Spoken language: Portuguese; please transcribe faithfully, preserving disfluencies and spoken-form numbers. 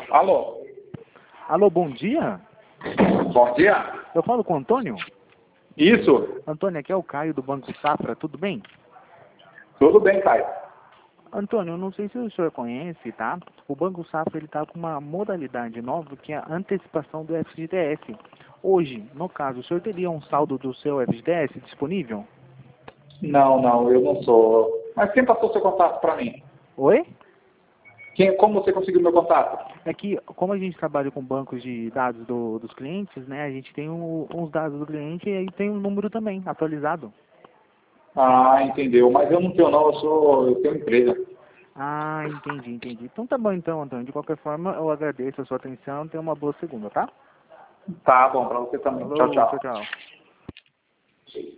Alô? Alô, bom dia? Bom dia? Eu falo com o Antônio? Isso? Antônio, aqui é o Caio do Banco Safra, tudo bem? Tudo bem, Caio. Antônio, eu não sei se o senhor conhece, tá? O Banco Safra ele tá com uma modalidade nova que é a antecipação do F G T S. Hoje, no caso, o senhor teria um saldo do seu F G T S disponível? Não, não, eu não sou. Mas quem passou seu contato para mim? Oi? Quem, como você conseguiu meu contato? É que, como a gente trabalha com bancos de dados do- dos clientes, né? A gente tem um- uns dados do cliente e aí tem um número também atualizado. Ah, entendeu. Mas eu não tenho não, eu sou. Eu tenho empresa. Ah, entendi, entendi. Então tá bom então, Antônio. De qualquer forma, eu agradeço a sua atenção. Tenha uma boa segunda, tá? Tá bom, para você também. Tchau, Falou, tchau, tchau. tchau.